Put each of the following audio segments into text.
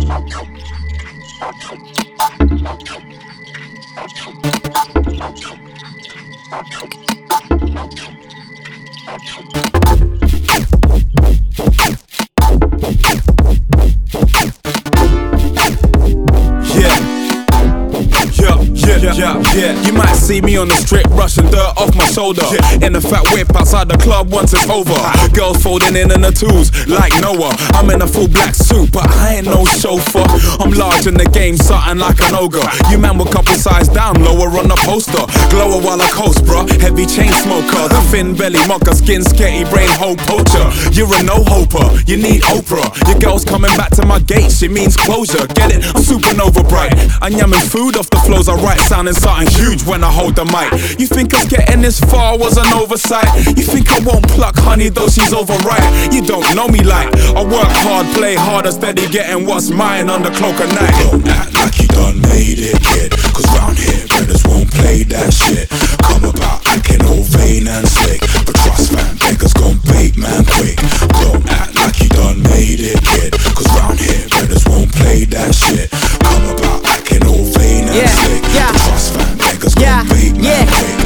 Yeah, you might see me on the strip brushing dirt off my shoulder. In a fat whip outside the club once it's over. Girls folding in the twos like Noah. I'm in a full black suit, but I ain't no chauffeur. I'm large in the game, something like an ogre. You man were couple size down, lower on the poster. Glower while I coast, bruh. Heavy chain smoker, the thin belly mocker, skin sketty, brain hole poacher. You're a no-hoper, you need Oprah. Your girl's coming back to my gate, she means closure. Get it? I'm supernova bright. I'm yamming food off the flows I write, sounding something huge when I hold the mic. You think us getting this far was an oversight? You think I won't pluck honey though she's overripe? You don't know me like I work hard, play harder, steady getting what's mine on the cloak of night. Don't act like you done made it, kid, cause round here brothers won't play that shit. Come about acting all vain and slick, but trust fam, beggars gon' bait man quick. Don't act like you done made it, kid, cause round here brothers won't play that shit. Come about acting all vain and slick, but trust fam, beggars gon' bait man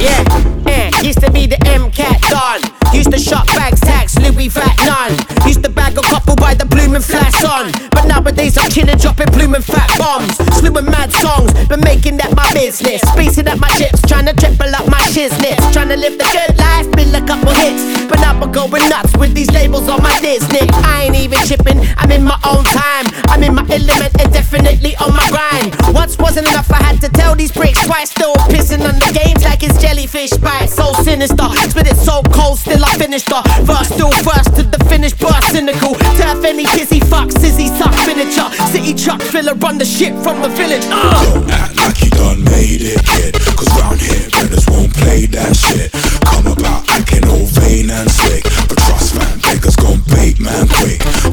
quick. Used to be the MCAT Don. Used to shop bags, tax, Louis Vat none. Used to bag a couple by the bloomin' flats on. But nowadays I'm chillin', dropping bloomin' fat bombs. Slewing mad songs, but making that my business. Spacing up my chips, trying to triple up my shiznits. Trying to live the good life, build a couple hits. But now I'm going nuts with these labels on my Disney. I ain't even chipping, I'm in my own time. I'm in my element and definitely on my grind. Once wasn't enough, I had to tell these pricks twice. Still pissing on the games like it's jellyfish bite. So sinister, spit it so cold, still I finished the verse. Still first to the finish, burst cynical. Turf any pissy fuck, sizzy suck miniature. City truck filler, run the shit from the village. Don't act like you done made it, kid, cause round here brothers won't play that shit. Come about acting all vain and slick, but trust man, beggars gon' bait man quick.